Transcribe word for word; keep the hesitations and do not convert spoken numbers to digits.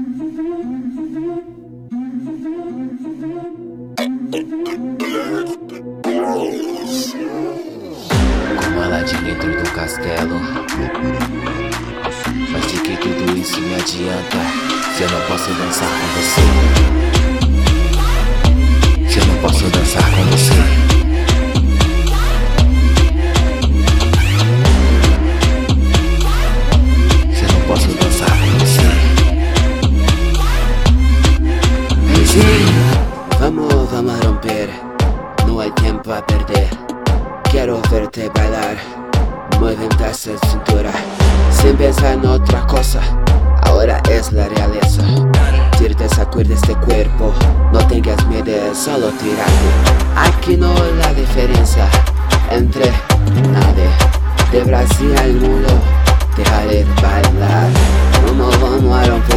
Como ela de dentro do castelo. Mas de que tudo isso me adianta se eu não posso dançar com você? Se eu não posso dançar com você? Se eu não posso dançar com você? Sim, vamos, vamos romper. No hay tiempo a perder. Quiero verte bailar. Movimenta esa cintura sin pensar en otra cosa. Ahora es la realeza. Tira esa cuerda este cuerpo. No tengas miedo, solo tirarme. Aquí no la diferencia entre nadie. De Brasil al mundo, dejaré bailar. Vamos, vamos a romper.